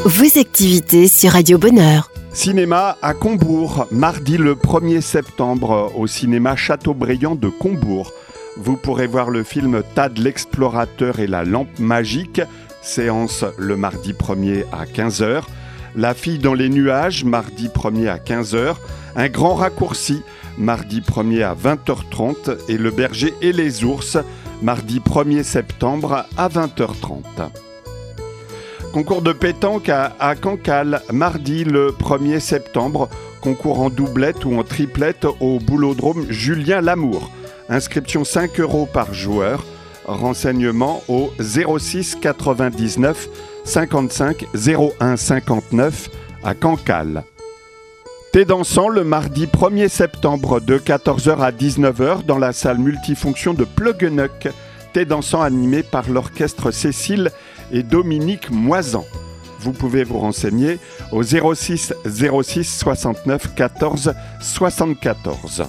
vos activités sur Radio Bonheur. Cinéma à Combourg, mardi le 1er septembre au cinéma Chateaubriand de Combourg. Vous pourrez voir le film Tad l'explorateur et la lampe magique, séance le mardi 1er à 15h. La fille dans les nuages, mardi 1er à 15h. Un grand raccourci, mardi 1er à 20h30. Et Le berger et les ours, mardi 1er septembre à 20h30. Concours de pétanque à Cancale, mardi le 1er septembre. Concours en doublette ou en triplette au boulodrome Julien Lamour. Inscription 5 € par joueur. Renseignements au 06 99 55 01 59 à Cancale. Thé dansant le mardi 1er septembre de 14h à 19h dans la salle multifonction de Pluggenuck. Thé dansant animé par l'orchestre Cécile et Dominique Moisan. Vous pouvez vous renseigner au 06 06 69 14 74.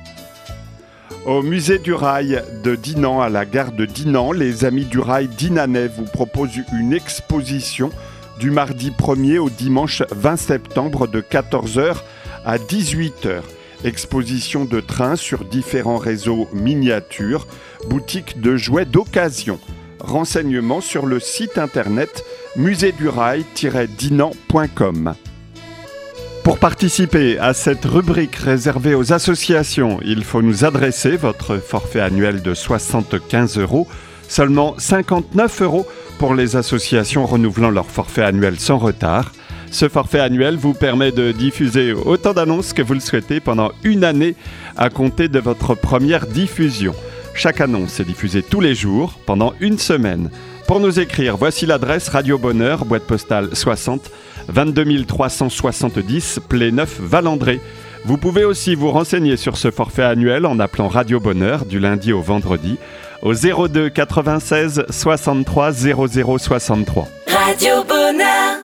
Au musée du rail de Dinan, à la gare de Dinan, les amis du rail dinanais vous proposent une exposition du mardi 1er au dimanche 20 septembre de 14h à 18h. Exposition de trains sur différents réseaux miniatures, boutique de jouets d'occasion. Renseignements sur le site internet musédurail-dinan.com. Pour participer à cette rubrique réservée aux associations, il faut nous adresser votre forfait annuel de 75 €, seulement 59 € pour les associations renouvelant leur forfait annuel sans retard. Ce forfait annuel vous permet de diffuser autant d'annonces que vous le souhaitez pendant une année à compter de votre première diffusion. Chaque annonce est diffusée tous les jours pendant une semaine. Pour nous écrire, voici l'adresse Radio Bonheur, boîte postale 60 22 370 Pléneuf Valandré. Vous pouvez aussi vous renseigner sur ce forfait annuel en appelant Radio Bonheur du lundi au vendredi au 02 96 63 00 63. Radio Bonheur.